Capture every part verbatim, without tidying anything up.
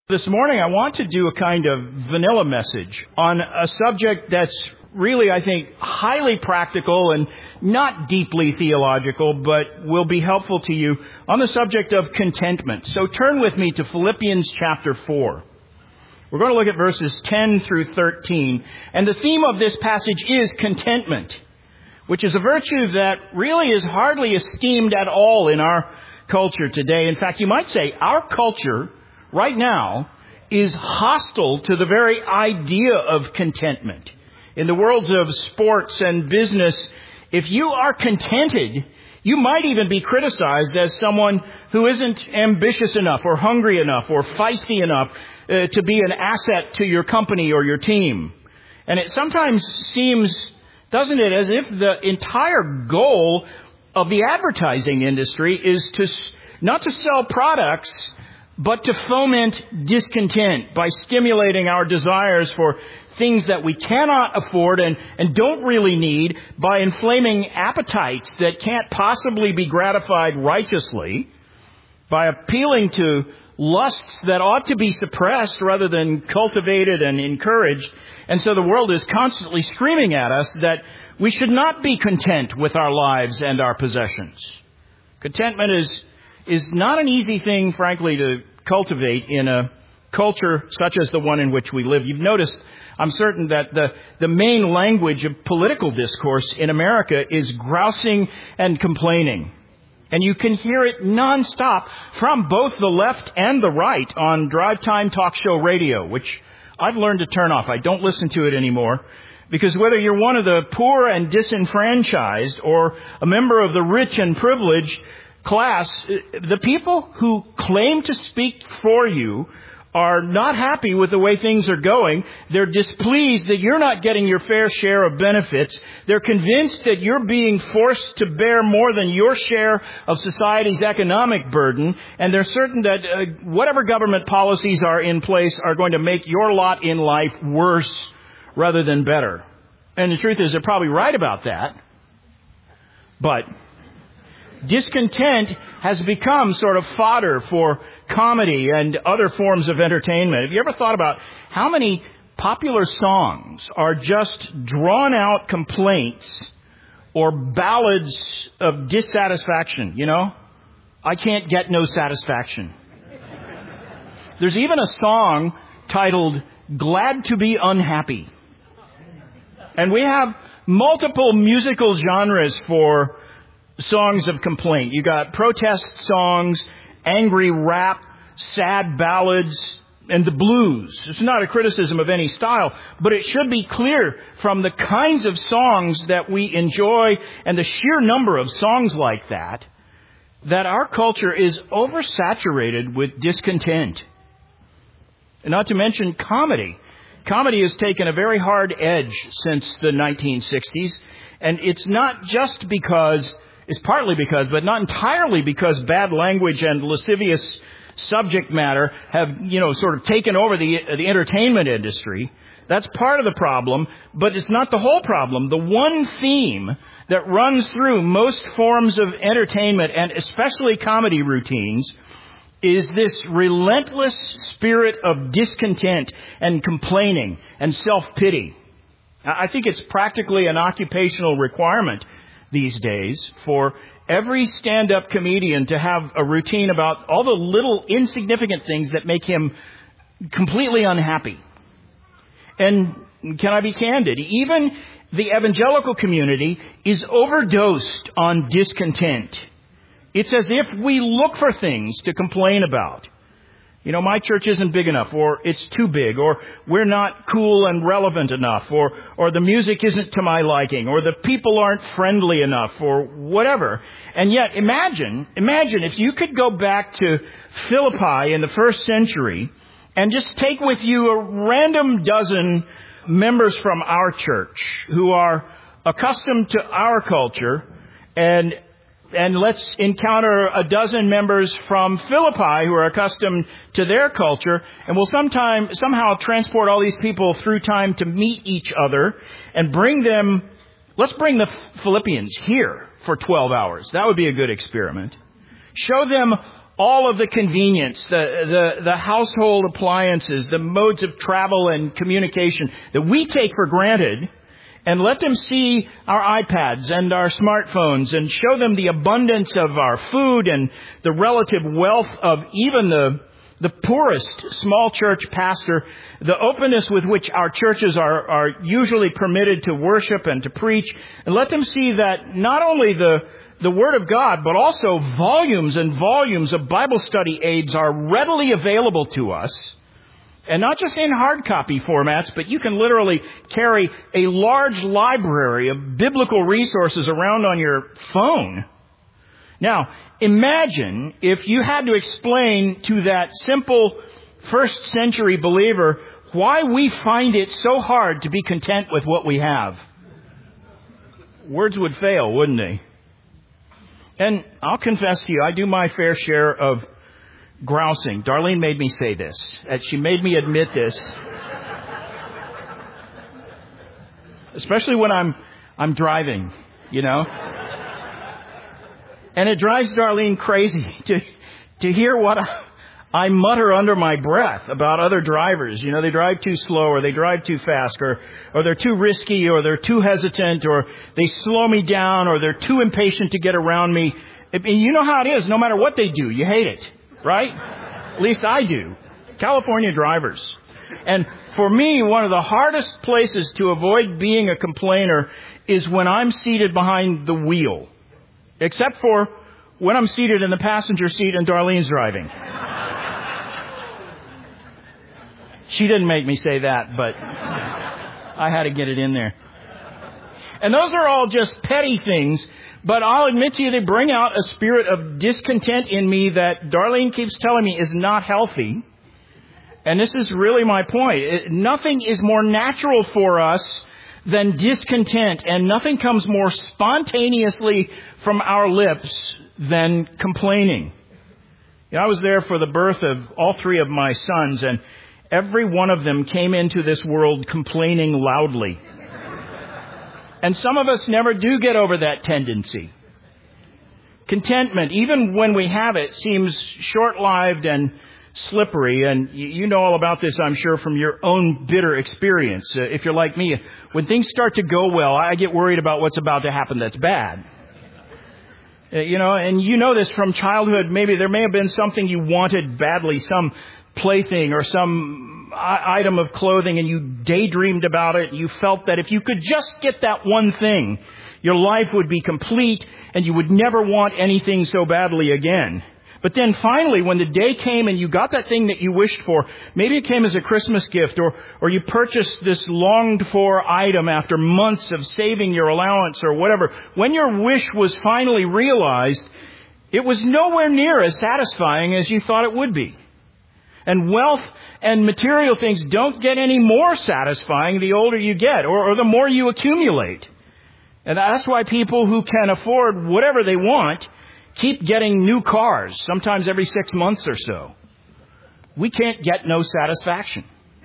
This morning I want to do a kind of vanilla message on a subject that's really, I think, highly practical and not deeply theological, but will be helpful to you on the subject of contentment. So turn with me to Philippians chapter four. We're going to look at verses ten through thirteen, and the theme of this passage is contentment, which is a virtue that really is hardly esteemed at all in our culture today. In fact, you might say our culture right now is hostile to the very idea of contentment. In the worlds of sports and business, if you are contented, you might even be criticized as someone who isn't ambitious enough or hungry enough or feisty enough uh, to be an asset to your company or your team. And it sometimes seems, doesn't it, as if the entire goal of the advertising industry is to not to sell products, but to foment discontent by stimulating our desires for things that we cannot afford and, and don't really need, by inflaming appetites that can't possibly be gratified righteously, by appealing to lusts that ought to be suppressed rather than cultivated and encouraged. And so the world is constantly screaming at us that we should not be content with our lives and our possessions. Contentment is is not an easy thing, frankly, to cultivate in a culture such as the one in which we live. You've noticed, I'm certain, that the, the main language of political discourse in America is grousing and complaining. And you can hear it nonstop from both the left and the right on drive time talk show radio, which I've learned to turn off. I don't listen to it anymore. Because whether you're one of the poor and disenfranchised or a member of the rich and privileged class, the people who claim to speak for you are not happy with the way things are going. They're displeased that you're not getting your fair share of benefits. They're convinced that you're being forced to bear more than your share of society's economic burden. And they're certain that uh, whatever government policies are in place are going to make your lot in life worse rather than better. And the truth is, they're probably right about that. But discontent has become sort of fodder for comedy and other forms of entertainment. Have you ever thought about how many popular songs are just drawn-out complaints or ballads of dissatisfaction? You know, I can't get no satisfaction. There's even a song titled Glad to Be Unhappy. And we have multiple musical genres for songs of complaint. You got protest songs, angry rap, sad ballads, and the blues. It's not a criticism of any style, but it should be clear from the kinds of songs that we enjoy and the sheer number of songs like that, that our culture is oversaturated with discontent. And not to mention comedy. Comedy has taken a very hard edge since the nineteen sixties, and it's not just because It's partly because, but not entirely because, bad language and lascivious subject matter have, you know, sort of taken over the the entertainment industry. That's part of the problem, but it's not the whole problem. The one theme that runs through most forms of entertainment, and especially comedy routines, is this relentless spirit of discontent and complaining and self-pity. I think it's practically an occupational requirement these days for every stand-up comedian to have a routine about all the little insignificant things that make him completely unhappy. And can I be candid? Even the evangelical community is overdosed on discontent. It's as if we look for things to complain about. You know, my church isn't big enough, or it's too big, or we're not cool and relevant enough, or or the music isn't to my liking, or the people aren't friendly enough, or whatever. And yet, imagine, imagine if you could go back to Philippi in the first century and just take with you a random dozen members from our church who are accustomed to our culture, and And let's encounter a dozen members from Philippi who are accustomed to their culture, and we'll sometime, somehow transport all these people through time to meet each other and bring them, let's bring the Philippians here for twelve hours. That would be a good experiment. Show them all of the convenience, the, the, the household appliances, the modes of travel and communication that we take for granted, and let them see our iPads and our smartphones and show them the abundance of our food and the relative wealth of even the, the poorest small church pastor, the openness with which our churches are, are usually permitted to worship and to preach, and let them see that not only the The Word of God, but also volumes and volumes of Bible study aids are readily available to us. And not just in hard copy formats, but you can literally carry a large library of biblical resources around on your phone. Now, imagine if you had to explain to that simple first century believer why we find it so hard to be content with what we have. Words would fail, wouldn't they? And I'll confess to you, I do my fair share of grousing. Darlene made me say this. She made me admit this. Especially when I'm I'm driving, you know. And it drives Darlene crazy to to hear what I, I mutter under my breath about other drivers. You know, they drive too slow, or they drive too fast, or, or they're too risky, or they're too hesitant, or they slow me down, or they're too impatient to get around me. I mean, you know how it is. No matter what they do, you hate it, right? At least I do. California drivers. And for me, one of the hardest places to avoid being a complainer is when I'm seated behind the wheel. Except for when I'm seated in the passenger seat and Darlene's driving. She didn't make me say that, but I had to get it in there. And those are all just petty things, but I'll admit to you, they bring out a spirit of discontent in me that Darlene keeps telling me is not healthy. And this is really my point. It, nothing is more natural for us than discontent, and nothing comes more spontaneously from our lips than complaining. You know, I was there for the birth of all three of my sons, and every one of them came into this world complaining loudly. And some of us never do get over that tendency. Contentment, even when we have it, seems short-lived and slippery. And you know all about this, I'm sure, from your own bitter experience. Uh, if you're like me, when things start to go well, I get worried about what's about to happen that's bad. Uh, you know, and you know this from childhood. Maybe there may have been something you wanted badly, some plaything or some item of clothing, and you daydreamed about it. You felt that if you could just get that one thing, your life would be complete and you would never want anything so badly again. But then finally, when the day came and you got that thing that you wished for, maybe it came as a Christmas gift, or, or you purchased this longed for item after months of saving your allowance or whatever. When your wish was finally realized, it was nowhere near as satisfying as you thought it would be. And wealth and material things don't get any more satisfying the older you get, or, or the more you accumulate. And that's why people who can afford whatever they want keep getting new cars, sometimes every six months or so. We can't get no satisfaction.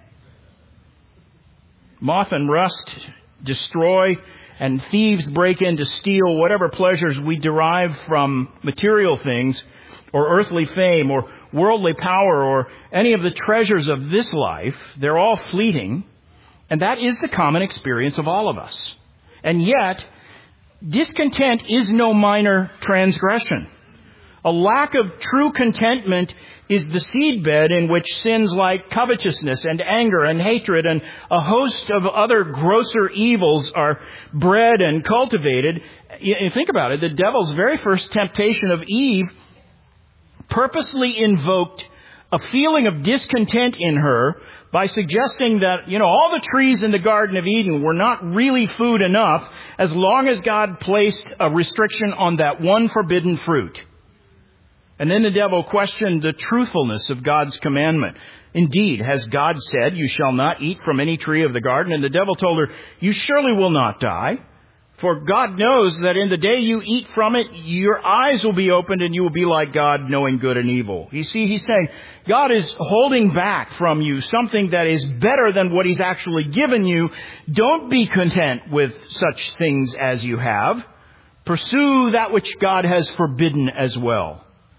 Moth and rust destroy, and thieves break in to steal whatever pleasures we derive from material things, or earthly fame, or worldly power, or any of the treasures of this life. They're all fleeting, and that is the common experience of all of us. And yet, discontent is no minor transgression. A lack of true contentment is the seedbed in which sins like covetousness and anger and hatred and a host of other grosser evils are bred and cultivated. You think about it, the devil's very first temptation of Eve purposely invoked a feeling of discontent in her by suggesting that, you know, all the trees in the Garden of Eden were not really food enough as long as God placed a restriction on that one forbidden fruit. And then the devil questioned the truthfulness of God's commandment. Indeed, has God said, you shall not eat from any tree of the garden? And the devil told her, you surely will not die. For God knows that in the day you eat from it, your eyes will be opened and you will be like God, knowing good and evil. You see, he's saying God is holding back from you something that is better than what he's actually given you. Don't be content with such things as you have. Pursue that which God has forbidden as well.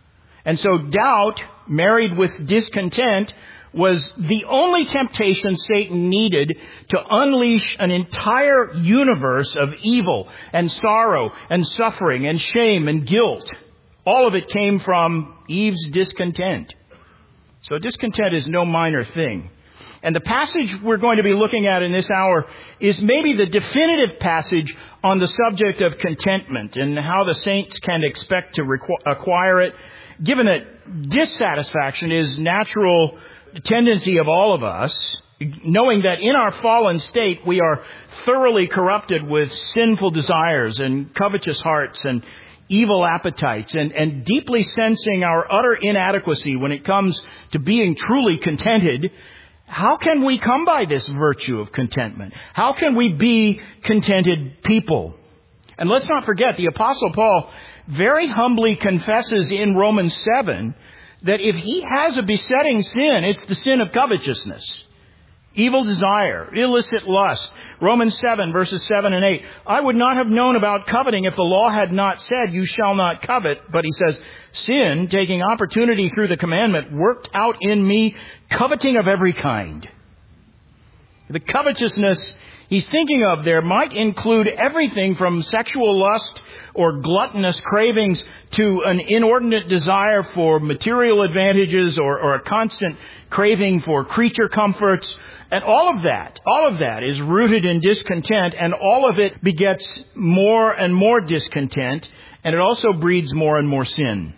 And so doubt, married with discontent, was the only temptation Satan needed to unleash an entire universe of evil and sorrow and suffering and shame and guilt. All of it came from Eve's discontent. So discontent is no minor thing. And the passage we're going to be looking at in this hour is maybe the definitive passage on the subject of contentment and how the saints can expect to requ- acquire it, given that dissatisfaction is natural tendency of all of us, knowing that in our fallen state we are thoroughly corrupted with sinful desires and covetous hearts and evil appetites, and, and deeply sensing our utter inadequacy when it comes to being truly contented. How can we come by this virtue of contentment? How can we be contented people? And let's not forget, the Apostle Paul very humbly confesses in Romans seven that if he has a besetting sin, it's the sin of covetousness, evil desire, illicit lust. Romans seven, verses seven and eight. I would not have known about coveting if the law had not said, you shall not covet. But he says, sin, taking opportunity through the commandment, worked out in me coveting of every kind. The covetousness he's thinking of there might include everything from sexual lust or gluttonous cravings to an inordinate desire for material advantages or, or a constant craving for creature comforts. And all of that, all of that is rooted in discontent, and all of it begets more and more discontent, and it also breeds more and more sin.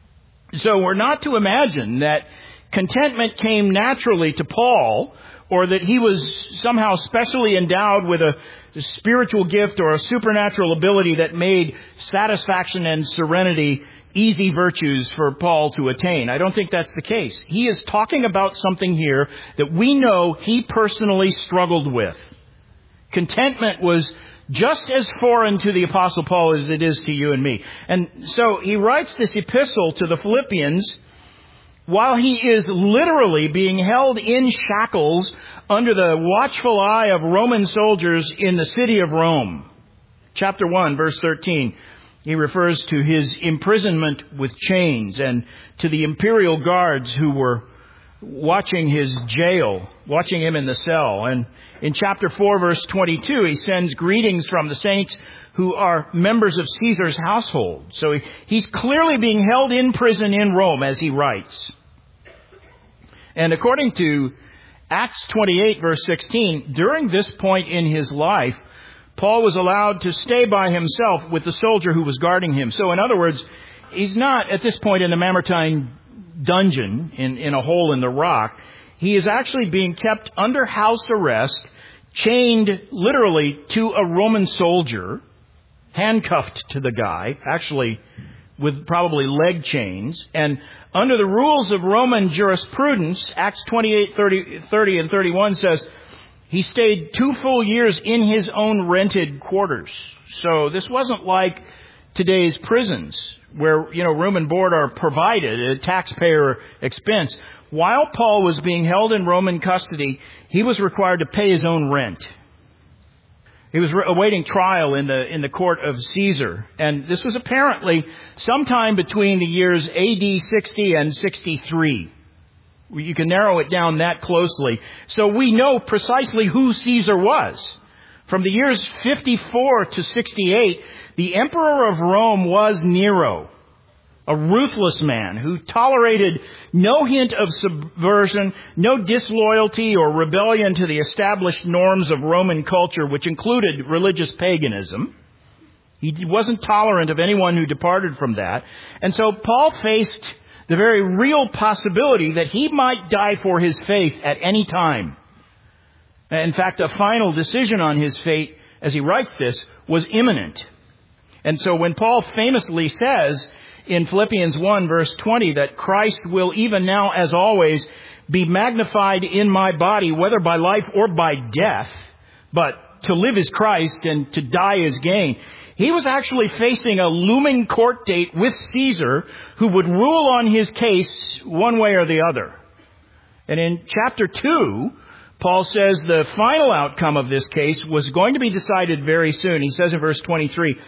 So we're not to imagine that contentment came naturally to Paul, or that he was somehow specially endowed with a spiritual gift or a supernatural ability that made satisfaction and serenity easy virtues for Paul to attain. I don't think that's the case. He is talking about something here that we know he personally struggled with. Contentment was just as foreign to the Apostle Paul as it is to you and me. And so he writes this epistle to the Philippians while he is literally being held in shackles under the watchful eye of Roman soldiers in the city of Rome. Chapter one, verse thirteen, he refers to his imprisonment with chains and to the imperial guards who were watching his jail, watching him in the cell. And in chapter four, verse twenty-two, he sends greetings from the saints who are members of Caesar's household. So he, he's clearly being held in prison in Rome as he writes. And according to Acts twenty-eight, verse sixteen, during this point in his life, Paul was allowed to stay by himself with the soldier who was guarding him. So in other words, he's not at this point in the Mamertine dungeon in, in a hole in the rock. He is actually being kept under house arrest, chained literally to a Roman soldier, handcuffed to the guy, actually with probably leg chains. And under the rules of Roman jurisprudence, Acts twenty-eight, thirty, thirty and thirty-one says, he stayed two full years in his own rented quarters. So this wasn't like today's prisons where, you know, room and board are provided at taxpayer expense. While Paul was being held in Roman custody, he was required to pay his own rent. He was awaiting trial in the in the court of Caesar. And this was apparently sometime between the years A D sixty and sixty-three. You can narrow it down that closely. So we know precisely who Caesar was. From the years fifty-four to sixty-eight, the emperor of Rome was Nero, a ruthless man who tolerated no hint of subversion, no disloyalty or rebellion to the established norms of Roman culture, which included religious paganism. He wasn't tolerant of anyone who departed from that. And so Paul faced the very real possibility that he might die for his faith at any time. In fact, a final decision on his fate, as he writes this, was imminent. And so when Paul famously says in Philippians one, verse twenty, that Christ will even now, as always, be magnified in my body, whether by life or by death, but to live is Christ and to die is gain. He was actually facing a looming court date with Caesar who would rule on his case one way or the other. And in chapter two, Paul says the final outcome of this case was going to be decided very soon. He says in verse twenty-three,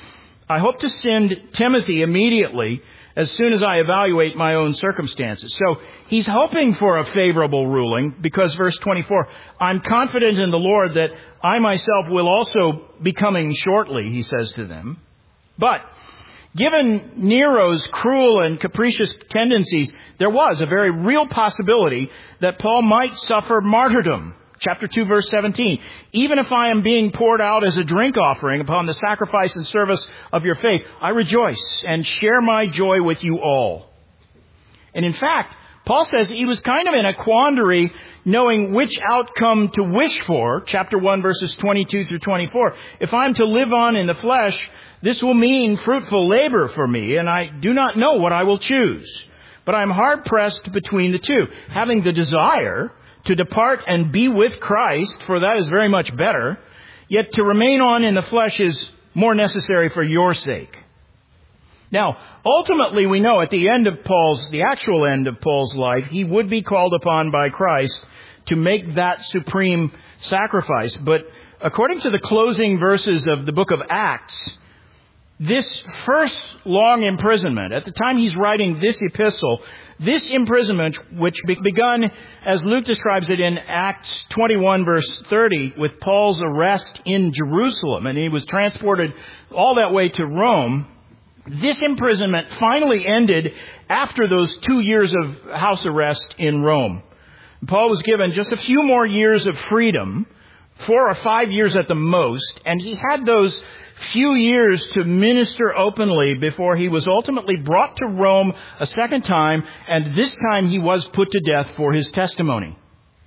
I hope to send Timothy immediately as soon as I evaluate my own circumstances. So he's hoping for a favorable ruling because verse twenty-four, I'm confident in the Lord that I myself will also be coming shortly, he says to them. But given Nero's cruel and capricious tendencies, there was a very real possibility that Paul might suffer martyrdom. Chapter two, verse seventeen. Even if I am being poured out as a drink offering upon the sacrifice and service of your faith, I rejoice and share my joy with you all. And in fact, Paul says he was kind of in a quandary knowing which outcome to wish for. Chapter one, verses twenty-two through twenty-four. If I'm to live on in the flesh, this will mean fruitful labor for me, and I do not know what I will choose. But I'm hard-pressed between the two, having the desire to depart and be with Christ, for that is very much better, yet to remain on in the flesh is more necessary for your sake. Now, ultimately we know at the end of Paul's, the actual end of Paul's life, he would be called upon by Christ to make that supreme sacrifice. But according to the closing verses of the book of Acts, this first long imprisonment, at the time he's writing this epistle, this imprisonment, which begun, as Luke describes it in Acts twenty-one, verse thirty, with Paul's arrest in Jerusalem, and he was transported all that way to Rome, this imprisonment finally ended after those two years of house arrest in Rome. Paul was given just a few more years of freedom, four or five years at the most, and he had those few years to minister openly before he was ultimately brought to Rome a second time, and this time he was put to death for his testimony.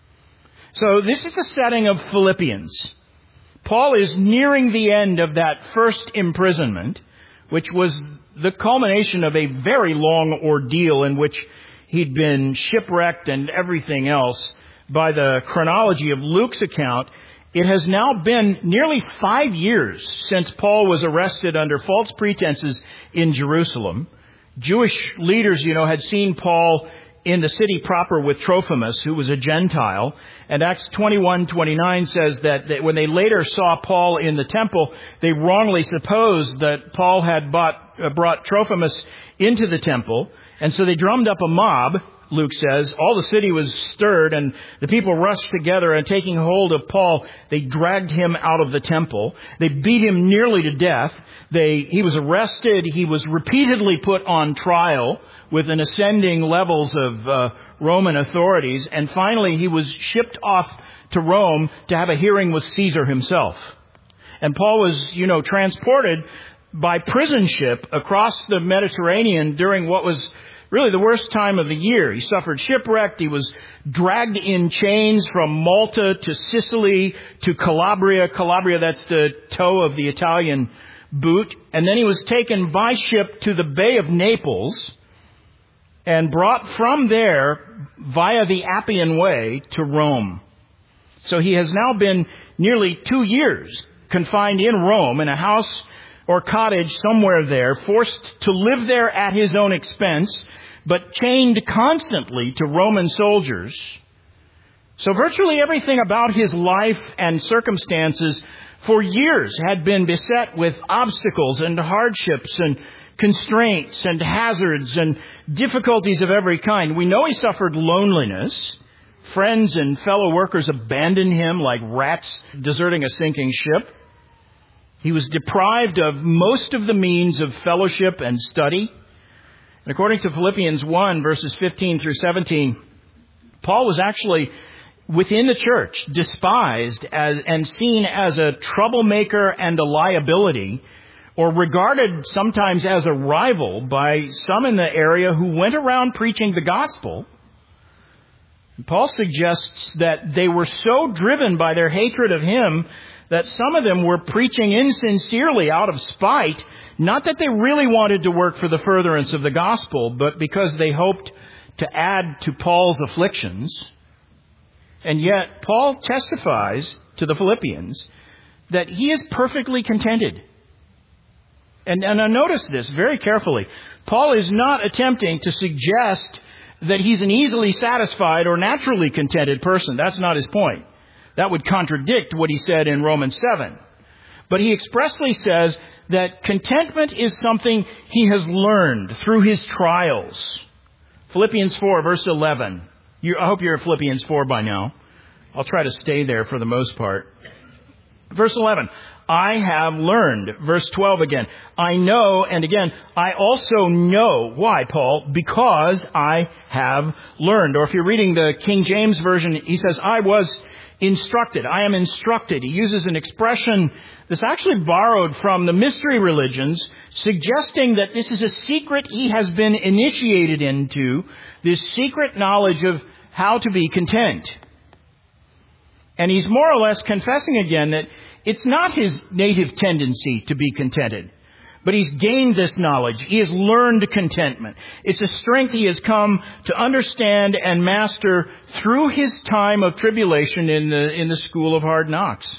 So this is the setting of Philippians. Paul is nearing the end of that first imprisonment, which was the culmination of a very long ordeal in which he'd been shipwrecked and everything else. By the chronology of Luke's account, it has now been nearly five years since Paul was arrested under false pretenses in Jerusalem. Jewish leaders, you know, had seen Paul in the city proper with Trophimus, who was a Gentile. And Acts twenty-one twenty-nine says that, that when they later saw Paul in the temple, they wrongly supposed that Paul had bought, uh, brought Trophimus into the temple. And so they drummed up a mob, Luke says. All the city was stirred, and the people rushed together, and taking hold of Paul, they dragged him out of the temple. They beat him nearly to death. They, he was arrested. He was repeatedly put on trial with an ascending levels of uh, Roman authorities. And finally, he was shipped off to Rome to have a hearing with Caesar himself. And Paul was, you know, transported by prison ship across the Mediterranean during what was really the worst time of the year. He suffered shipwreck. He was dragged in chains from Malta to Sicily to Calabria. Calabria, that's the toe of the Italian boot. And then he was taken by ship to the Bay of Naples and brought from there via the Appian Way to Rome. So he has now been nearly two years confined in Rome in a house or cottage somewhere there, forced to live there at his own expense, but chained constantly to Roman soldiers. So virtually everything about his life and circumstances for years had been beset with obstacles and hardships and constraints and hazards and difficulties of every kind. We know he suffered loneliness. Friends and fellow workers abandoned him like rats deserting a sinking ship. He was deprived of most of the means of fellowship and study. And according to Philippians one, verses fifteen through seventeen, Paul was actually within the church despised as, and seen as a troublemaker and a liability, or regarded sometimes as a rival by some in the area who went around preaching the gospel. Paul suggests that they were so driven by their hatred of him that some of them were preaching insincerely out of spite, not that they really wanted to work for the furtherance of the gospel, but because they hoped to add to Paul's afflictions. And yet, Paul testifies to the Philippians that he is perfectly contented. And, and now notice this very carefully. Paul is not attempting to suggest that he's an easily satisfied or naturally contented person. That's not his point. That would contradict what he said in Romans seven. But he expressly says that contentment is something he has learned through his trials. Philippians four, verse eleven. You, I hope you're at Philippians four by now. I'll try to stay there for the most part. Verse eleven. I have learned. Verse twelve again. I know, and again, I also know. Why, Paul? Because I have learned. Or if you're reading the King James Version, he says, I was instructed. I am instructed. He uses an expression that's actually borrowed from the mystery religions, suggesting that this is a secret he has been initiated into, this secret knowledge of how to be content. And he's more or less confessing again that it's not his native tendency to be contented, but he's gained this knowledge. He has learned contentment. It's a strength he has come to understand and master through his time of tribulation in the in the school of hard knocks.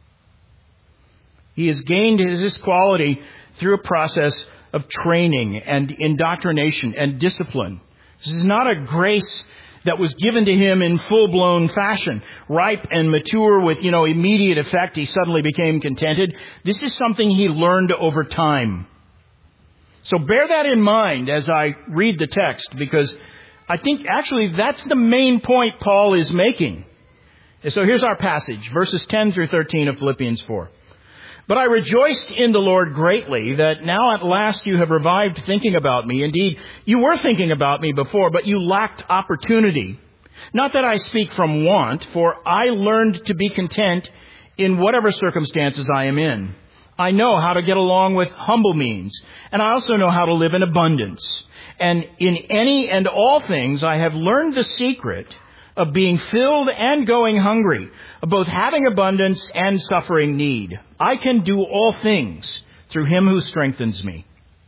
He has gained this quality through a process of training and indoctrination and discipline. This is not a grace that was given to him in full-blown fashion, ripe and mature with, you know, immediate effect. He suddenly became contented. This is something he learned over time. So bear that in mind as I read the text, because I think actually that's the main point Paul is making. And so here's our passage, verses ten through thirteen of Philippians four. But I rejoiced in the Lord greatly that now at last you have revived thinking about me. Indeed, you were thinking about me before, but you lacked opportunity. Not that I speak from want, for I learned to be content in whatever circumstances I am in. I know how to get along with humble means, and I also know how to live in abundance. And in any and all things I have learned the secret of being filled and going hungry, of both having abundance and suffering need. I can do all things through him who strengthens me.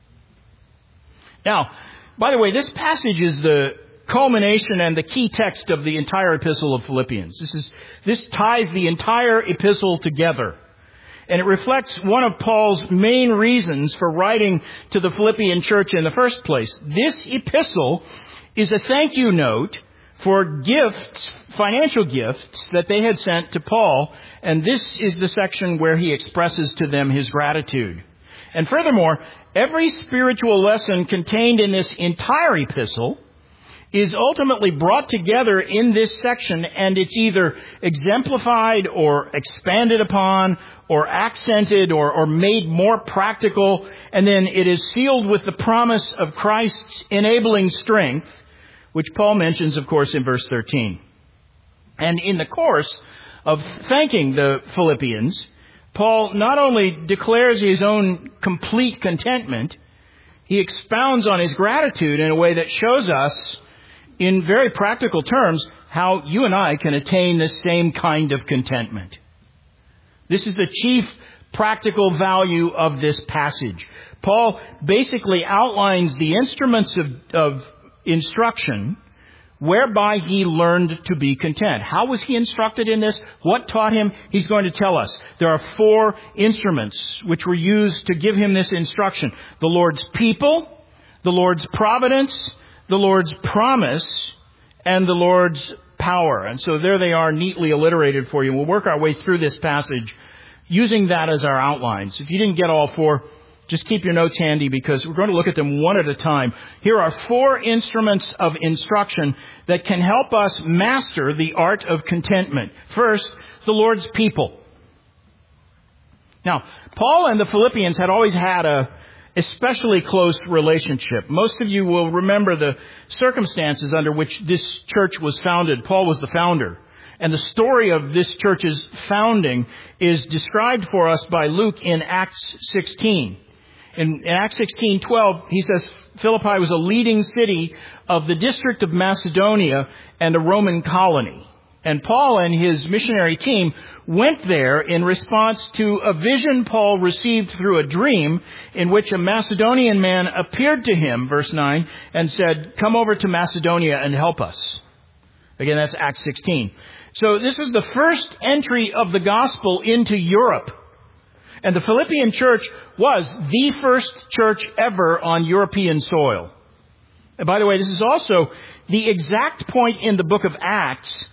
Now, by the way, this passage is the culmination and the key text of the entire epistle of Philippians. This is this ties the entire epistle together. And it reflects one of Paul's main reasons for writing to the Philippian church in the first place. This epistle is a thank you note for gifts, financial gifts that they had sent to Paul. And this is the section where he expresses to them his gratitude. And furthermore, every spiritual lesson contained in this entire epistle is ultimately brought together in this section, and it's either exemplified or expanded upon or accented or, or made more practical, and then it is sealed with the promise of Christ's enabling strength, which Paul mentions, of course, in verse thirteen. And in the course of thanking the Philippians, Paul not only declares his own complete contentment, he expounds on his gratitude in a way that shows us, in very practical terms, how you and I can attain the same kind of contentment. This is the chief practical value of this passage. Paul basically outlines the instruments of, of instruction whereby he learned to be content. How was he instructed in this? What taught him? He's going to tell us. There are four instruments which were used to give him this instruction. The Lord's people, the Lord's providence, the Lord's promise, and the Lord's power. And so there they are, neatly alliterated for you. We'll work our way through this passage using that as our outlines. If you didn't get all four, just keep your notes handy, because we're going to look at them one at a time. Here are four instruments of instruction that can help us master the art of contentment. First, the Lord's people. Now, Paul and the Philippians had always had a especially close relationship. Most of you will remember the circumstances under which this church was founded. Paul was the founder. And the story of this church's founding is described for us by Luke in Acts sixteen. In, in Acts sixteen twelve, he says Philippi was a leading city of the district of Macedonia and a Roman colony. And Paul and his missionary team went there in response to a vision Paul received through a dream in which a Macedonian man appeared to him, verse nine, and said, "Come over to Macedonia and help us." Again, that's Acts sixteen. So this was the first entry of the gospel into Europe. And the Philippian church was the first church ever on European soil. And by the way, this is also the exact point in the book of Acts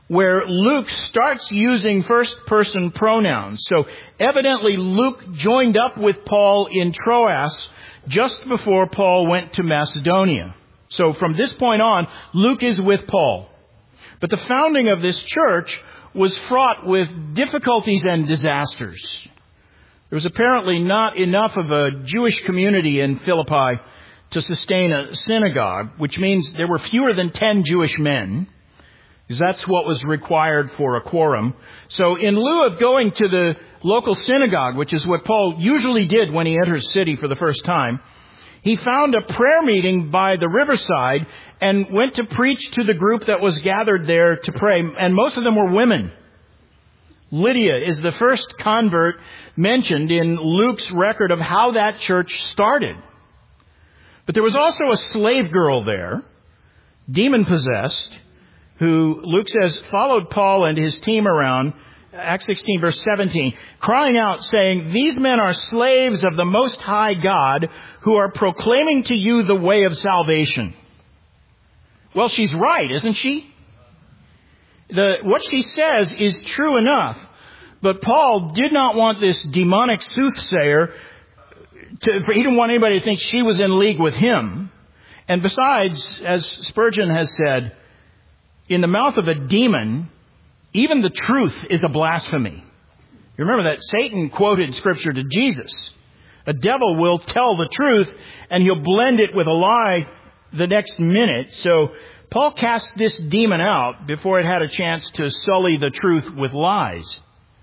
where Luke starts using first-person pronouns. So evidently Luke joined up with Paul in Troas just before Paul went to Macedonia. So from this point on, Luke is with Paul. But the founding of this church was fraught with difficulties and disasters. There was apparently not enough of a Jewish community in Philippi to sustain a synagogue, which means there were fewer than ten Jewish men, because that's what was required for a quorum. So in lieu of going to the local synagogue, which is what Paul usually did when he entered a city for the first time, he found a prayer meeting by the riverside and went to preach to the group that was gathered there to pray, and most of them were women. Lydia is the first convert mentioned in Luke's record of how that church started. But there was also a slave girl there, demon-possessed, who Luke says followed Paul and his team around, Acts sixteen verse seventeen, crying out saying, "These men are slaves of the Most High God who are proclaiming to you the way of salvation." Well, she's right, isn't she? The, what she says is true enough. But Paul did not want this demonic soothsayer to, for, he didn't want anybody to think she was in league with him. And besides, as Spurgeon has said, in the mouth of a demon, even the truth is a blasphemy. You remember that Satan quoted Scripture to Jesus. A devil will tell the truth, and he'll blend it with a lie the next minute. So Paul cast this demon out before it had a chance to sully the truth with lies.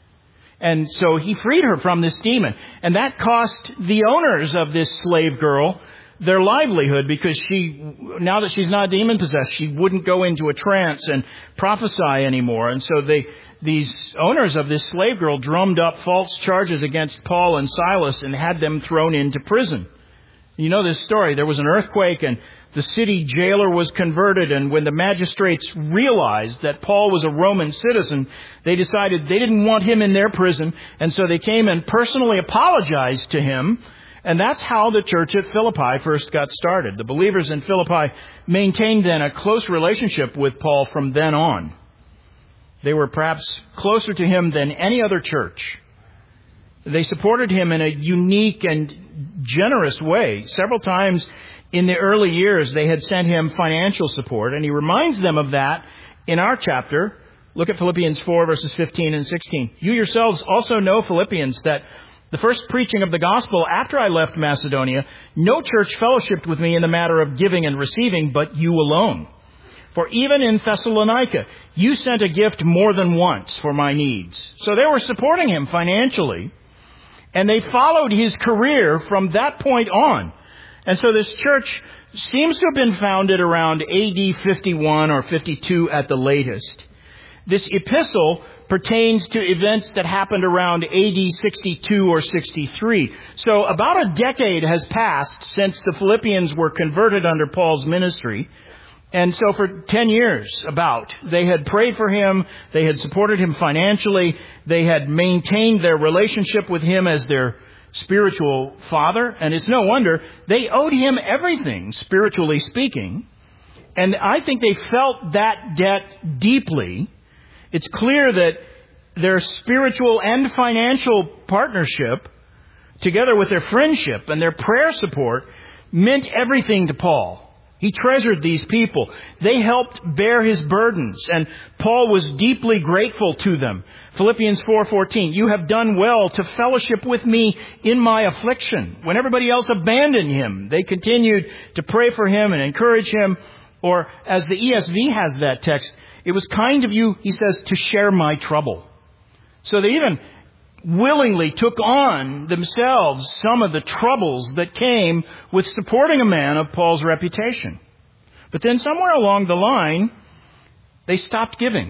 And so he freed her from this demon. And that cost the owners of this slave girl their livelihood, because she, now that she's not demon possessed, she wouldn't go into a trance and prophesy anymore. And so they, these owners of this slave girl drummed up false charges against Paul and Silas and had them thrown into prison. You know this story. There was an earthquake and the city jailer was converted. And when the magistrates realized that Paul was a Roman citizen, they decided they didn't want him in their prison. And so they came and personally apologized to him. And that's how the church at Philippi first got started. The believers in Philippi maintained then a close relationship with Paul from then on. They were perhaps closer to him than any other church. They supported him in a unique and generous way. Several times in the early years, they had sent him financial support, and he reminds them of that in our chapter. Look at Philippians four, verses fifteen and sixteen. You yourselves also know, Philippians, that the first preaching of the gospel after I left Macedonia, no church fellowshipped with me in the matter of giving and receiving, but you alone. For even in Thessalonica, you sent a gift more than once for my needs. So they were supporting him financially, and they followed his career from that point on. And so this church seems to have been founded around A D fifty-one or fifty-two at the latest. This epistle pertains to events that happened around A D sixty-two or sixty-three. So about a decade has passed since the Philippians were converted under Paul's ministry. And so for ten years, about, they had prayed for him, they had supported him financially, they had maintained their relationship with him as their spiritual father. And it's no wonder they owed him everything, spiritually speaking. And I think they felt that debt deeply. It's clear that their spiritual and financial partnership, together with their friendship and their prayer support, meant everything to Paul. He treasured these people. They helped bear his burdens, and Paul was deeply grateful to them. Philippians four fourteen, you have done well to fellowship with me in my affliction. When everybody else abandoned him, they continued to pray for him and encourage him. Or as the E S V has that text, it was kind of you, he says, to share my trouble. So they even willingly took on themselves some of the troubles that came with supporting a man of Paul's reputation. But then somewhere along the line, they stopped giving.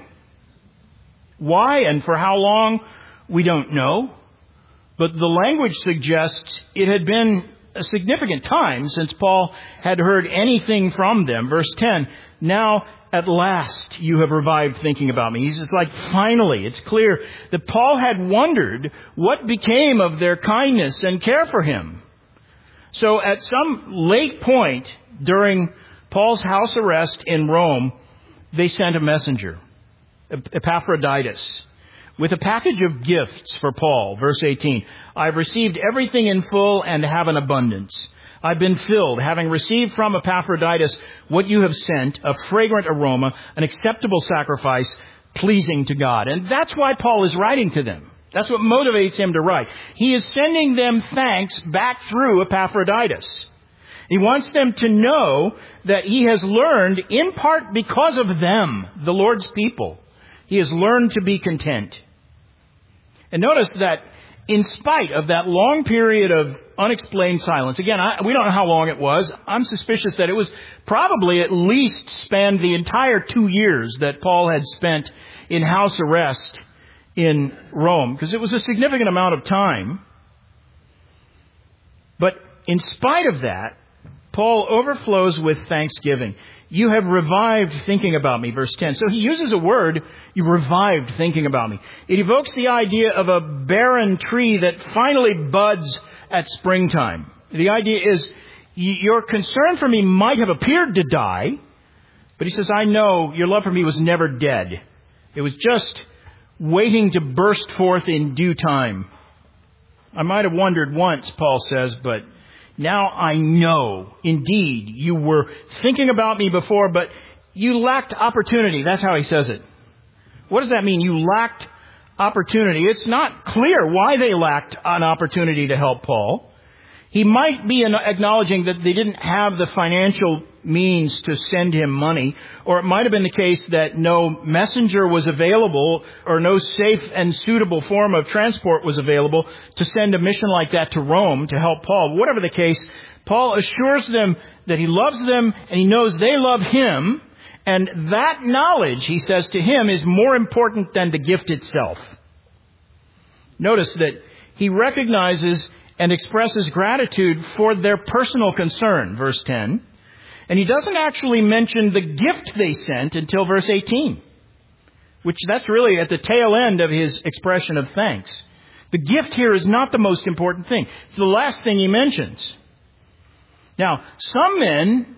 Why and for how long, we don't know. But the language suggests it had been a significant time since Paul had heard anything from them. Verse ten, now at last you have revived thinking about me. He's just like, finally. It's clear that Paul had wondered what became of their kindness and care for him. So at some late point during Paul's house arrest in Rome, they sent a messenger. Epaphroditus, with a package of gifts for Paul. Verse eighteen, I've received everything in full and have an abundance. I've been filled, having received from Epaphroditus what you have sent, a fragrant aroma, an acceptable sacrifice, pleasing to God. And that's why Paul is writing to them. That's what motivates him to write. He is sending them thanks back through Epaphroditus. He wants them to know that he has learned, in part because of them, the Lord's people, he has learned to be content. And notice that in spite of that long period of unexplained silence, again, I, we don't know how long it was. I'm suspicious that it was probably at least spanned the entire two years that Paul had spent in house arrest in Rome, because it was a significant amount of time. But in spite of that, Paul overflows with thanksgiving. You have revived thinking about me, verse ten. So he uses a word, you revived thinking about me. It evokes the idea of a barren tree that finally buds at springtime. The idea is, your concern for me might have appeared to die, but he says, I know your love for me was never dead. It was just waiting to burst forth in due time. I might have wondered once, Paul says, but now I know, indeed, you were thinking about me before, but you lacked opportunity. That's how he says it. What does that mean? You lacked opportunity. It's not clear why they lacked an opportunity to help Paul. He might be acknowledging that they didn't have the financial means to send him money, or it might have been the case that no messenger was available or no safe and suitable form of transport was available to send a mission like that to Rome to help Paul. Whatever the case, Paul assures them that he loves them and he knows they love him, and that knowledge, he says to him, is more important than the gift itself. Notice that he recognizes and expresses gratitude for their personal concern, verse ten. And he doesn't actually mention the gift they sent until verse eighteen, which that's really at the tail end of his expression of thanks. The gift here is not the most important thing. It's the last thing he mentions. Now, some men,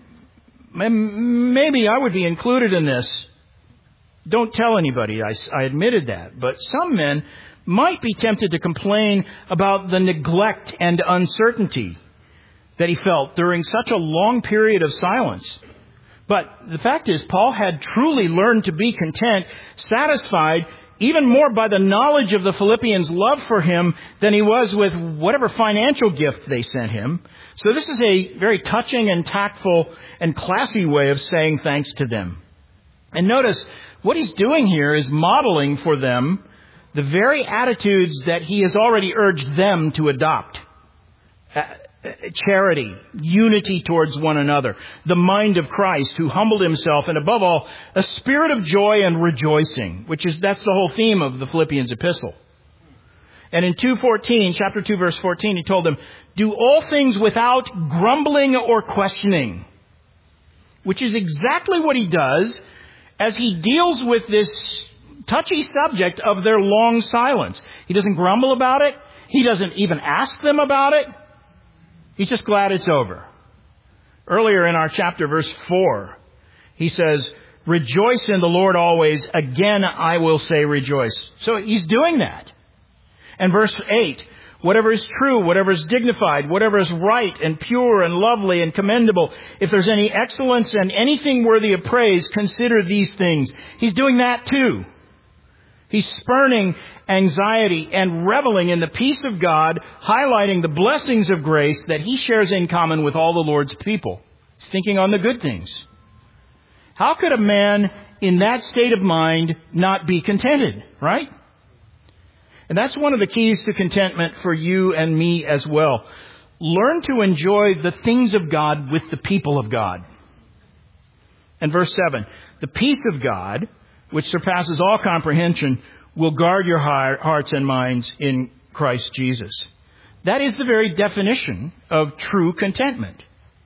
maybe I would be included in this. Don't tell anybody, I, I admitted that. But some men might be tempted to complain about the neglect and uncertainty that he felt during such a long period of silence. But the fact is, Paul had truly learned to be content, satisfied even more by the knowledge of the Philippians' love for him than he was with whatever financial gift they sent him. So this is a very touching and tactful and classy way of saying thanks to them. And notice, what he's doing here is modeling for them the very attitudes that he has already urged them to adopt. Uh, charity, unity towards one another, the mind of Christ who humbled himself, and above all, a spirit of joy and rejoicing, which is, that's the whole theme of the Philippians epistle. And in two fourteen, chapter two, verse fourteen, he told them, do all things without grumbling or questioning, which is exactly what he does as he deals with this touchy subject of their long silence. He doesn't grumble about it. He doesn't even ask them about it. He's just glad it's over. Earlier in our chapter, verse four, he says, rejoice in the Lord always. Again, I will say rejoice. So he's doing that. And verse eight, whatever is true, whatever is dignified, whatever is right and pure and lovely and commendable, if there's any excellence and anything worthy of praise, consider these things. He's doing that too. He's spurning anxiety and reveling in the peace of God, highlighting the blessings of grace that he shares in common with all the Lord's people. He's thinking on the good things. How could a man in that state of mind not be contented, right? And that's one of the keys to contentment for you and me as well. Learn to enjoy the things of God with the people of God. And verse seven, the peace of God, which surpasses all comprehension, will guard your hearts and minds in Christ Jesus. That is the very definition of true contentment.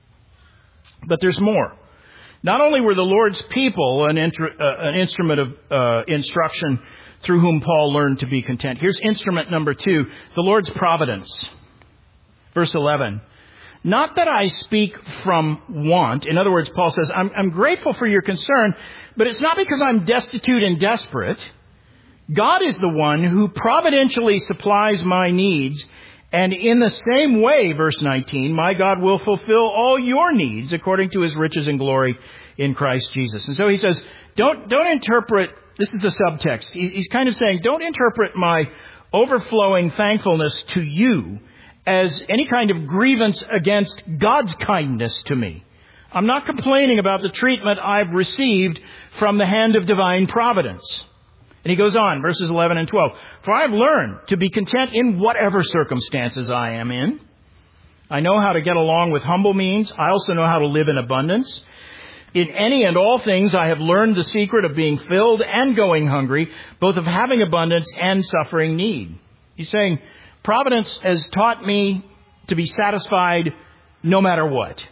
But there's more. Not only were the Lord's people an, intru- uh, an instrument of uh, instruction through whom Paul learned to be content. Here's instrument number two, the Lord's providence. Verse eleven. Not that I speak from want. In other words, Paul says, I'm, I'm grateful for your concern, but it's not because I'm destitute and desperate. God is the one who providentially supplies my needs. And in the same way, verse nineteen, my God will fulfill all your needs according to his riches and glory in Christ Jesus. And so he says, don't, don't interpret, this is the subtext. He's kind of saying, don't interpret my overflowing thankfulness to you as any kind of grievance against God's kindness to me. I'm not complaining about the treatment I've received from the hand of divine providence. And he goes on, verses eleven and twelve. For I've learned to be content in whatever circumstances I am in. I know how to get along with humble means. I also know how to live in abundance. In any and all things I have learned the secret of being filled and going hungry, both of having abundance and suffering need. He's saying, Providence has taught me to be satisfied no matter what.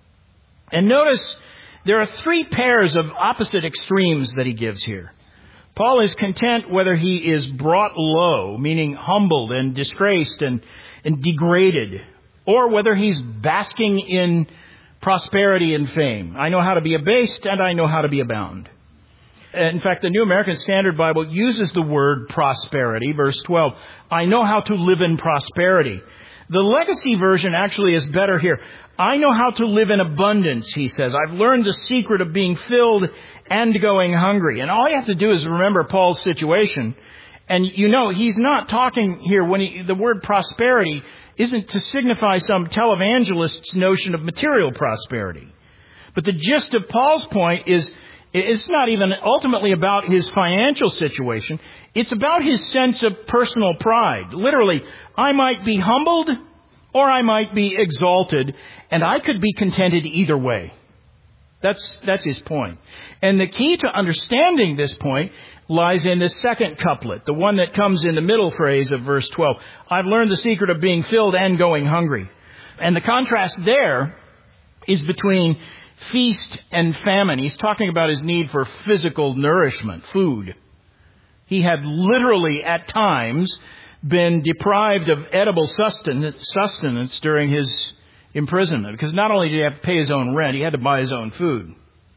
And notice there are three pairs of opposite extremes that he gives here. Paul is content whether he is brought low, meaning humbled and disgraced and, and degraded, or whether he's basking in prosperity and fame. I know how to be abased and I know how to be abound. In fact, the New American Standard Bible uses the word prosperity, verse twelve. I know how to live in prosperity. The Legacy version actually is better here. I know how to live in abundance, he says. I've learned the secret of being filled and going hungry. And all you have to do is remember Paul's situation. And you know, he's not talking here when he, the word prosperity isn't to signify some televangelist's notion of material prosperity. But the gist of Paul's point is, it's not even ultimately about his financial situation. It's about his sense of personal pride. Literally, I might be humbled or I might be exalted, and I could be contented either way. That's, that's his point. And the key to understanding this point lies in the second couplet, the one that comes in the middle phrase of verse twelve. I've learned the secret of being filled and going hungry. And the contrast there is between feast and famine. He's talking about his need for physical nourishment, food. He had literally at times been deprived of edible sustenance during his imprisonment, because not only did he have to pay his own rent, he had to buy his own food.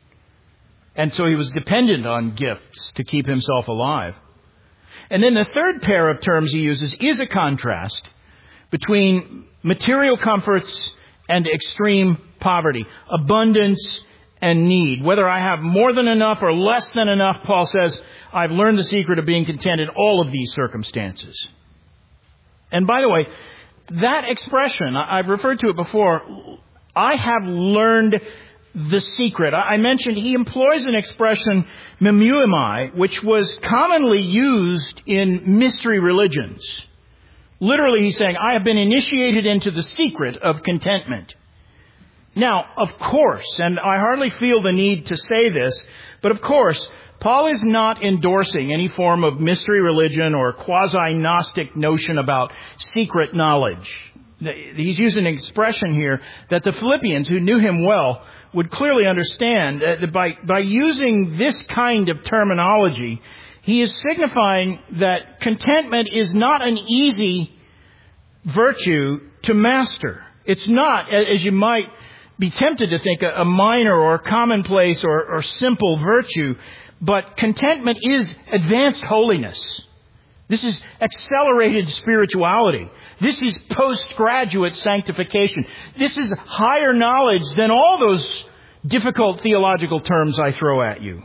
And so he was dependent on gifts to keep himself alive. And then the third pair of terms he uses is a contrast between material comforts and extreme poverty, abundance and need. Whether I have more than enough or less than enough, Paul says, I've learned the secret of being content in all of these circumstances. And by the way, that expression, I've referred to it before, I have learned the secret. I mentioned he employs an expression, memuemai, which was commonly used in mystery religions. Literally, he's saying, I have been initiated into the secret of contentment. Now, of course, and I hardly feel the need to say this, but of course, Paul is not endorsing any form of mystery religion or quasi-Gnostic notion about secret knowledge. He's using an expression here that the Philippians, who knew him well, would clearly understand that by, by using this kind of terminology, he is signifying that contentment is not an easy virtue to master. It's not, as you might be tempted to think, a minor or commonplace or, or simple virtue. But contentment is advanced holiness. This is accelerated spirituality. This is postgraduate sanctification. This is higher knowledge than all those difficult theological terms I throw at you.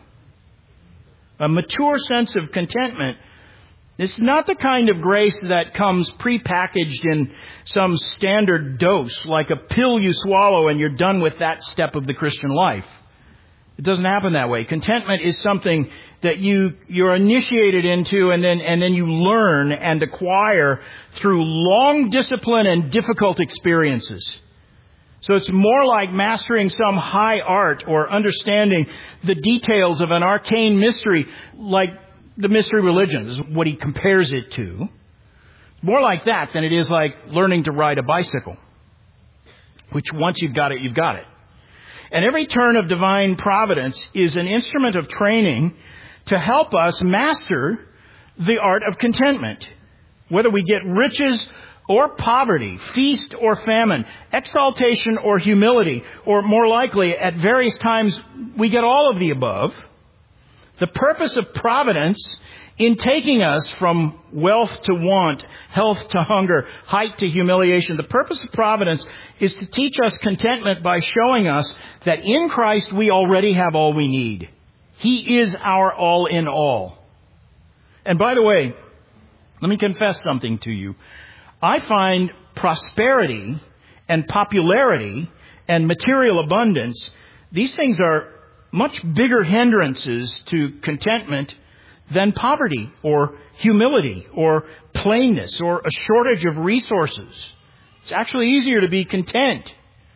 A mature sense of contentment is not the kind of grace that comes prepackaged in some standard dose, like a pill you swallow and you're done with that step of the Christian life. It doesn't happen that way. Contentment is something that you, you're initiated into and then, and then you learn and acquire through long discipline and difficult experiences. So it's more like mastering some high art or understanding the details of an arcane mystery, like the mystery religion is what he compares it to. More like that than it is like learning to ride a bicycle, which once you've got it, you've got it. And every turn of divine providence is an instrument of training to help us master the art of contentment. Whether we get riches or poverty, feast or famine, exaltation or humility, or more likely, at various times, we get all of the above. The purpose of providence in taking us from wealth to want, health to hunger, height to humiliation, the purpose of providence is to teach us contentment by showing us that in Christ we already have all we need. He is our all in all. And by the way, let me confess something to you. I find prosperity and popularity and material abundance, these things are much bigger hindrances to contentment than poverty or humility or plainness or a shortage of resources. It's actually easier to be content.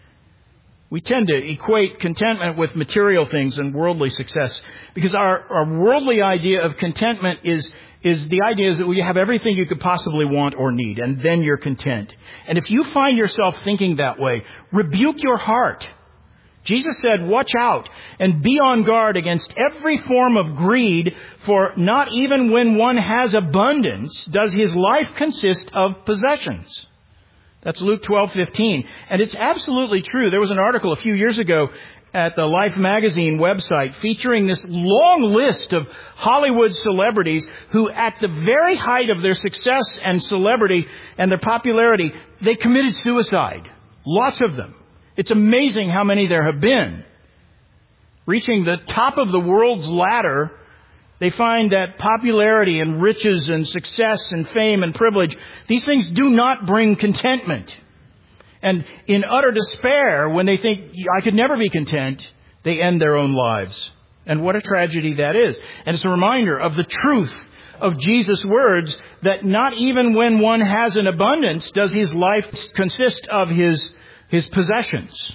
We tend to equate contentment with material things and worldly success because our, our worldly idea of contentment is is the idea is that you have everything you could possibly want or need, and then you're content. And if you find yourself thinking that way, rebuke your heart. Jesus said, watch out and be on guard against every form of greed, for not even when one has abundance does his life consist of possessions. That's Luke twelve fifteen. And it's absolutely true. There was an article a few years ago at the Life magazine website featuring this long list of Hollywood celebrities who, at the very height of their success and celebrity and their popularity, they committed suicide. Lots of them. It's amazing how many there have been. Reaching the top of the world's ladder, they find that popularity and riches and success and fame and privilege, these things do not bring contentment. And in utter despair, when they think, I could never be content, they end their own lives. And what a tragedy that is. And it's a reminder of the truth of Jesus' words that not even when one has an abundance does his life consist of his, his possessions.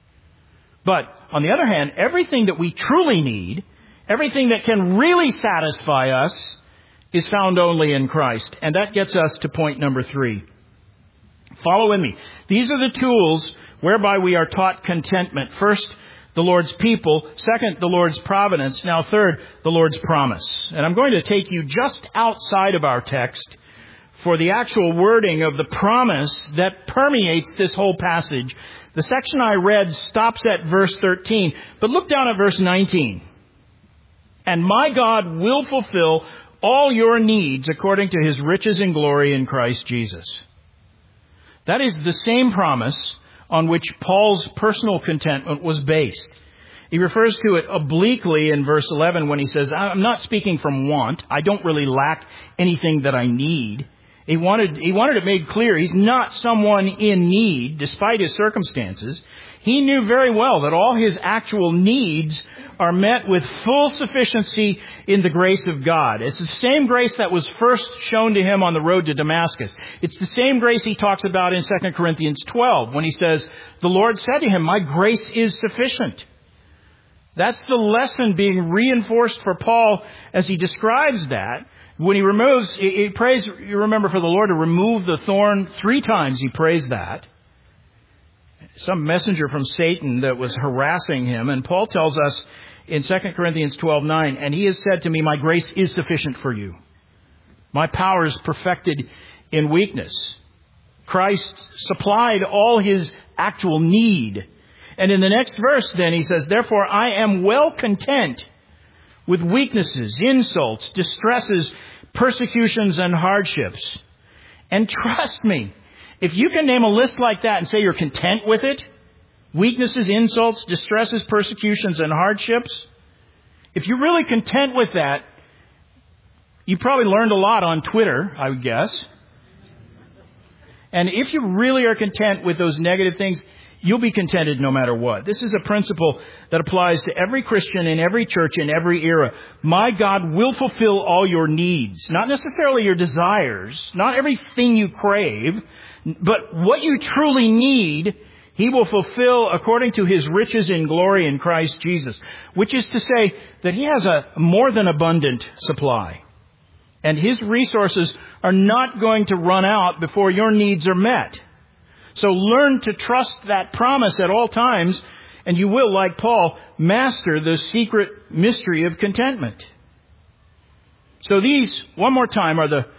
But on the other hand, everything that we truly need, everything that can really satisfy us, is found only in Christ. And that gets us to point number three. Follow with me. These are the tools whereby we are taught contentment. First, the Lord's people. Second, the Lord's providence. Now, third, the Lord's promise. And I'm going to take you just outside of our text for the actual wording of the promise that permeates this whole passage. The section I read stops at verse thirteen, but look down at verse nineteen. And my God will fulfill all your needs according to his riches and glory in Christ Jesus. That is the same promise on which Paul's personal contentment was based. He refers to it obliquely in verse eleven when he says, I'm not speaking from want. I don't really lack anything that I need. He wanted, he wanted it made clear he's not someone in need despite his circumstances. He knew very well that all his actual needs are met with full sufficiency in the grace of God. It's the same grace that was first shown to him on the road to Damascus. It's the same grace he talks about in Second Corinthians twelve when he says, the Lord said to him, my grace is sufficient. That's the lesson being reinforced for Paul as he describes that. When he removes, he prays, you remember, for the Lord to remove the thorn. Three times he prays that. Some messenger from Satan that was harassing him. And Paul tells us in Second Corinthians twelve nine, and he has said to me, my grace is sufficient for you. My power is perfected in weakness. Christ supplied all his actual need. And in the next verse then he says, therefore I am well content with weaknesses, insults, distresses, persecutions, and hardships. And trust me, if you can name a list like that and say you're content with it, weaknesses, insults, distresses, persecutions, and hardships, if you're really content with that, you probably learned a lot on Twitter, I would guess. And if you really are content with those negative things, you'll be contented no matter what. This is a principle that applies to every Christian in every church in every era. My God will fulfill all your needs, not necessarily your desires, not everything you crave, but what you truly need, he will fulfill according to his riches in glory in Christ Jesus, which is to say that he has a more than abundant supply. And his resources are not going to run out before your needs are met. So learn to trust that promise at all times, and you will, like Paul, master the secret mystery of contentment. So these, one more time, are the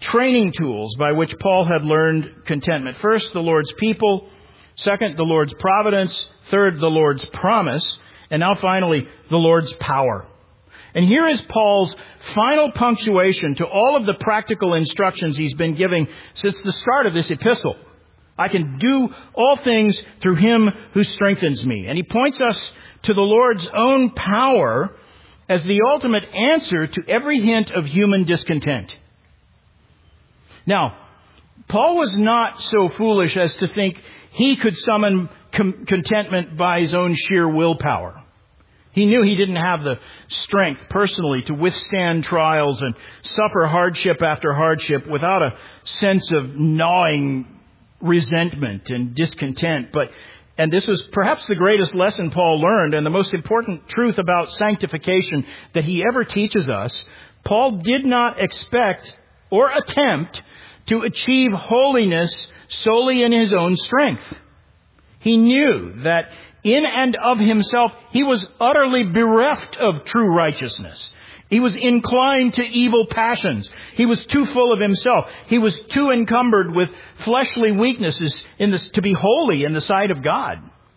training tools by which Paul had learned contentment. First, the Lord's people. Second, the Lord's providence. Third, the Lord's promise. And now finally, the Lord's power. And here is Paul's final punctuation to all of the practical instructions he's been giving since the start of this epistle. I can do all things through him who strengthens me. And he points us to the Lord's own power as the ultimate answer to every hint of human discontent. Now, Paul was not so foolish as to think he could summon com- contentment by his own sheer willpower. He knew he didn't have the strength personally to withstand trials and suffer hardship after hardship without a sense of gnawing resentment and discontent. But, and this is perhaps the greatest lesson Paul learned and the most important truth about sanctification that he ever teaches us. Paul did not expect or attempt to achieve holiness solely in his own strength. He knew that in and of himself, he was utterly bereft of true righteousness. He was inclined to evil passions. He was too full of himself. He was too encumbered with fleshly weaknesses in this, to be holy in the sight of God.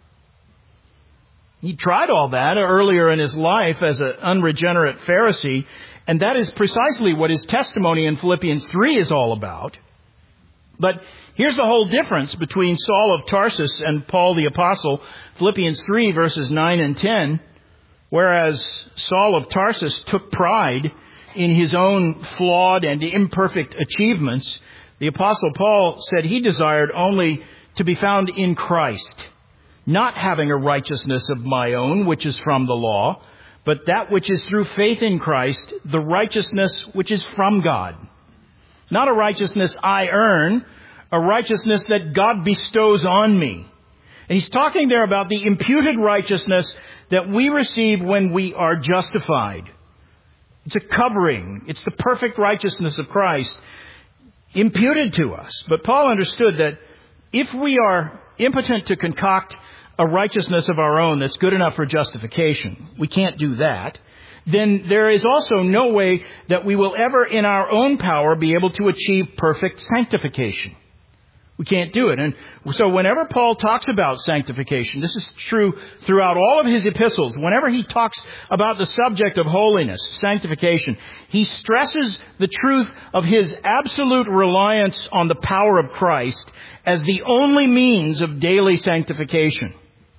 He tried all that earlier in his life as an unregenerate Pharisee, and that is precisely what his testimony in Philippians three is all about. But here's the whole difference between Saul of Tarsus and Paul the Apostle. Philippians three verses nine and ten. Whereas Saul of Tarsus took pride in his own flawed and imperfect achievements, the Apostle Paul said he desired only to be found in Christ, not having a righteousness of my own, which is from the law, but that which is through faith in Christ, the righteousness which is from God. Not a righteousness I earn, a righteousness that God bestows on me. And he's talking there about the imputed righteousness that we receive when we are justified. It's a covering. It's the perfect righteousness of Christ imputed to us. But Paul understood that if we are impotent to concoct a righteousness of our own that's good enough for justification, we can't do that, then there is also no way that we will ever in our own power be able to achieve perfect sanctification. We can't do it. And so whenever Paul talks about sanctification, this is true throughout all of his epistles, whenever he talks about the subject of holiness, sanctification, he stresses the truth of his absolute reliance on the power of Christ as the only means of daily sanctification.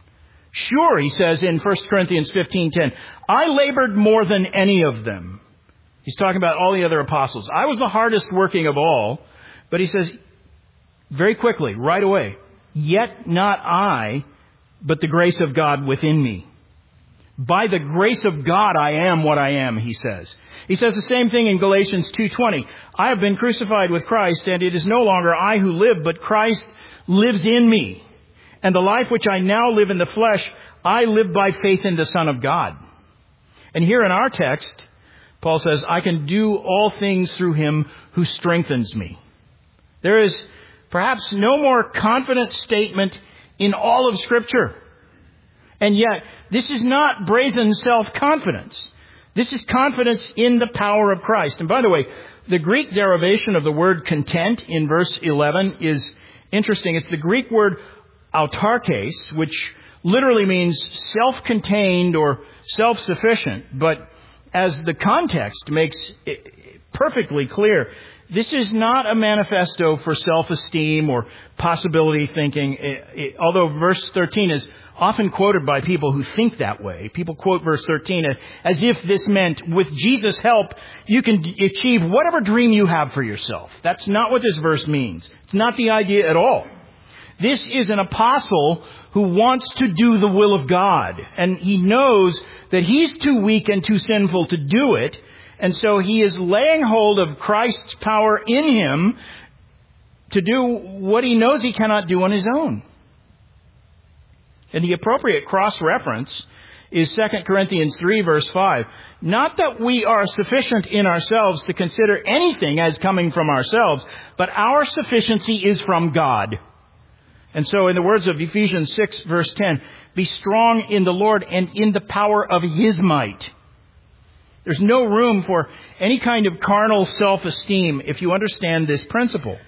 Sure, he says in First Corinthians fifteen ten, I labored more than any of them. He's talking about all the other apostles. I was the hardest working of all, but he says, very quickly, right away, yet not I, but the grace of God within me. By the grace of God, I am what I am, he says. He says the same thing in Galatians two twenty. I have been crucified with Christ, and it is no longer I who live, but Christ lives in me. And the life which I now live in the flesh, I live by faith in the Son of God. And here in our text, Paul says, I can do all things through him who strengthens me. There is perhaps no more confident statement in all of Scripture. And yet, this is not brazen self-confidence. This is confidence in the power of Christ. And by the way, the Greek derivation of the word content in verse eleven is interesting. It's the Greek word autarkes, which literally means self-contained or self-sufficient. But as the context makes it perfectly clear, this is not a manifesto for self-esteem or possibility thinking, it, it, although verse thirteen is often quoted by people who think that way. People quote verse thirteen as, as if this meant, with Jesus' help, you can achieve whatever dream you have for yourself. That's not what this verse means. It's not the idea at all. This is an apostle who wants to do the will of God, and he knows that he's too weak and too sinful to do it. And so he is laying hold of Christ's power in him to do what he knows he cannot do on his own. And the appropriate cross-reference is Second Corinthians three, verse five. Not that we are sufficient in ourselves to consider anything as coming from ourselves, but our sufficiency is from God. And so in the words of Ephesians six, verse ten, be strong in the Lord and in the power of his might. There's no room for any kind of carnal self-esteem if you understand this principle.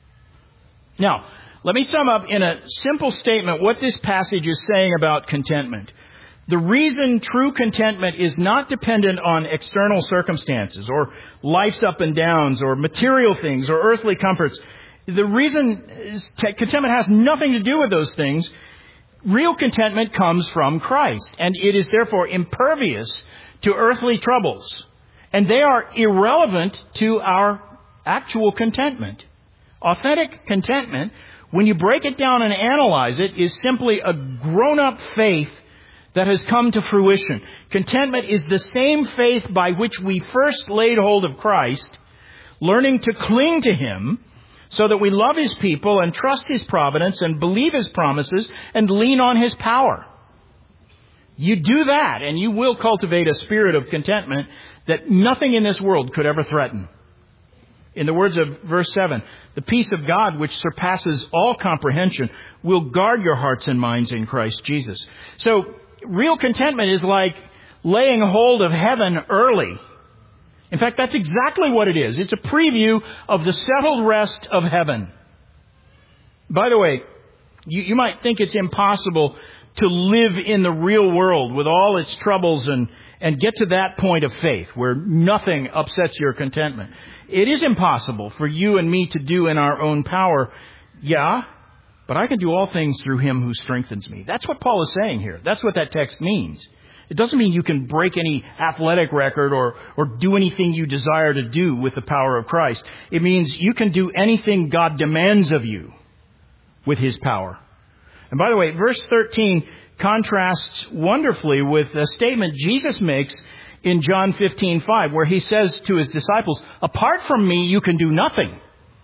Now, let me sum up in a simple statement what this passage is saying about contentment. The reason true contentment is not dependent on external circumstances or life's up and downs or material things or earthly comforts. The reason is contentment has nothing to do with those things. Real contentment comes from Christ, and it is therefore impervious to earthly troubles. And they are irrelevant to our actual contentment. Authentic contentment, when you break it down and analyze it, is simply a grown-up faith that has come to fruition. Contentment is the same faith by which we first laid hold of Christ, learning to cling to Him so that we love His people and trust His providence and believe His promises and lean on His power. You do that and you will cultivate a spirit of contentment that nothing in this world could ever threaten. In the words of verse seven, the peace of God which surpasses all comprehension will guard your hearts and minds in Christ Jesus. So real contentment is like laying hold of heaven early. In fact, that's exactly what it is. It's a preview of the settled rest of heaven. By the way, you, you might think it's impossible to live in the real world with all its troubles and, and get to that point of faith where nothing upsets your contentment. It is impossible for you and me to do in our own power. Yeah, but I can do all things through Him who strengthens me. That's what Paul is saying here. That's what that text means. It doesn't mean you can break any athletic record or, or do anything you desire to do with the power of Christ. It means you can do anything God demands of you with His power. And by the way, verse thirteen contrasts wonderfully with a statement Jesus makes in John fifteen five, where He says to His disciples, apart from me, you can do nothing.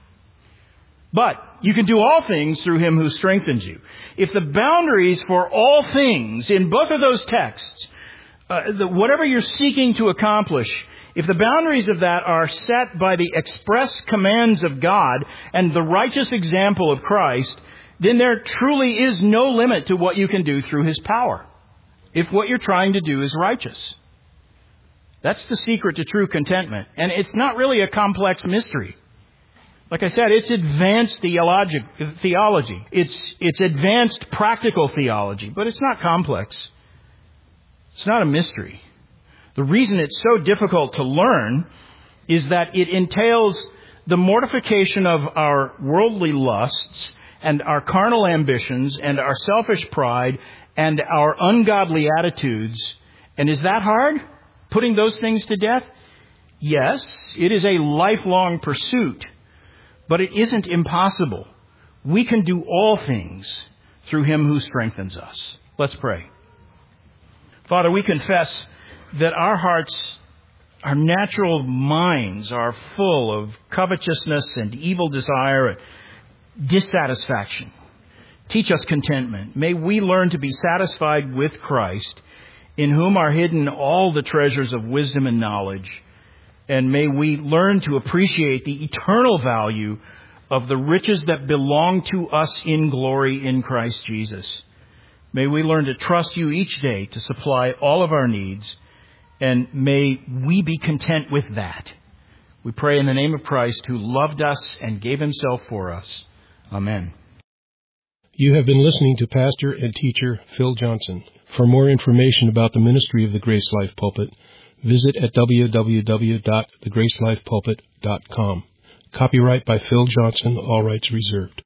But you can do all things through Him who strengthens you. If the boundaries for all things in both of those texts, uh, the, whatever you're seeking to accomplish, if the boundaries of that are set by the express commands of God and the righteous example of Christ, then there truly is no limit to what you can do through His power, if what you're trying to do is righteous. That's the secret to true contentment. And it's not really a complex mystery. Like I said, it's advanced theologic, theology. It's, it's advanced practical theology, but it's not complex. It's not a mystery. The reason it's so difficult to learn is that it entails the mortification of our worldly lusts and our carnal ambitions and our selfish pride and our ungodly attitudes. And is that hard? Putting those things to death? Yes, it is a lifelong pursuit. But it isn't impossible. We can do all things through Him who strengthens us. Let's pray. Father, we confess that our hearts, our natural minds are full of covetousness and evil desire and dissatisfaction. Teach us contentment. May we learn to be satisfied with Christ, in whom are hidden all the treasures of wisdom and knowledge. And may we learn to appreciate the eternal value of the riches that belong to us in glory in Christ Jesus. May we learn to trust You each day to supply all of our needs. And may we be content with that. We pray in the name of Christ, who loved us and gave Himself for us. Amen. You have been listening to Pastor and Teacher Phil Johnson. For more information about the ministry of the Grace Life Pulpit, visit at w w w dot the grace life pulpit dot com. Copyright by Phil Johnson, all rights reserved.